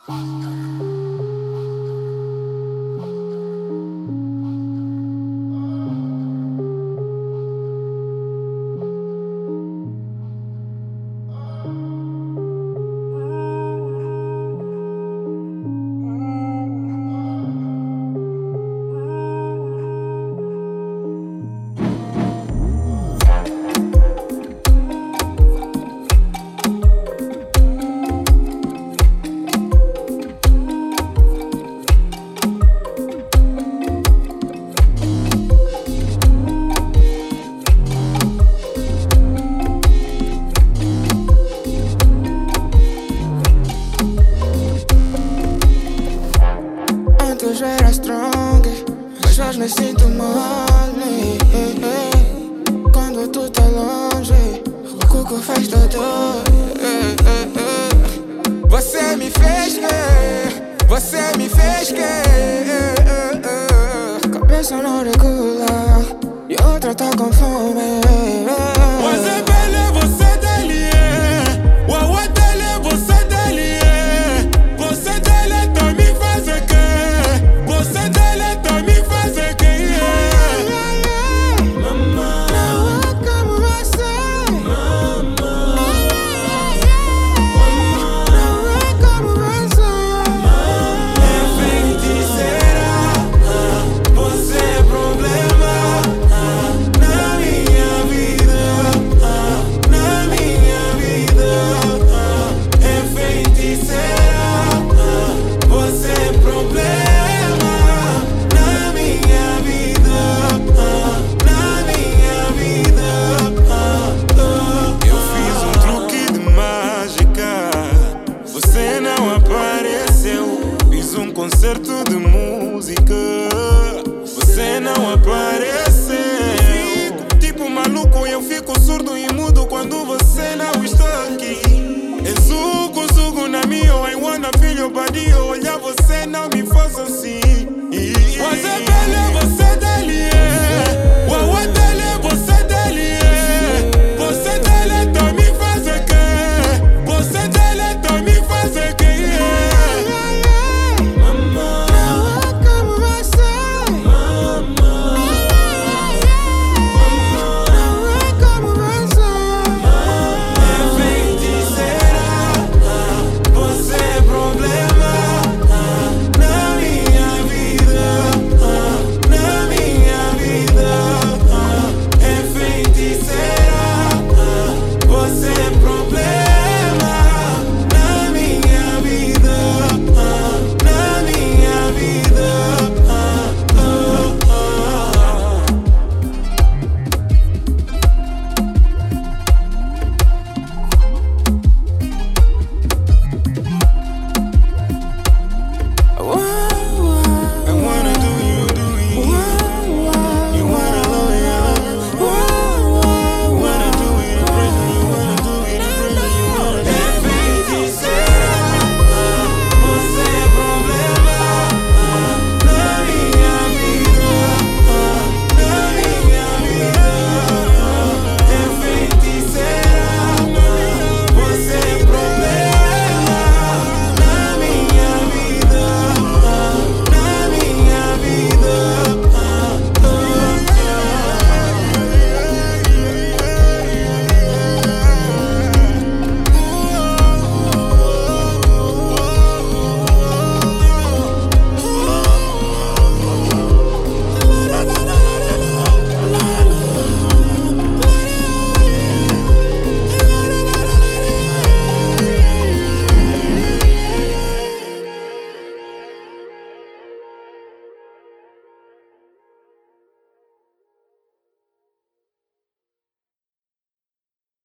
Antes era strong, mas hoje me sinto mole. Quando tu tá longe, o cuco faz dor. Você me fez que, você me fez que cabeça não regula e outra tá com fome. Você belle, você dele, Wawa dele, você dele, você dele tá me fazer que, você dele tá me fazer que. Mama, não é como você. Mama, não é como você. É feiticeira, você é problema na minha vida, na minha vida. É feiticeira, você é problema na minha vida, na minha vida. Eu fiz um truque de mágica, você não apareceu. Fiz um concerto de música, você não apareceu. Fico tipo maluco, eu fico surdo e mudo quando você não está aqui. É suco, suco na minha, I wanna feel your body. Olhar você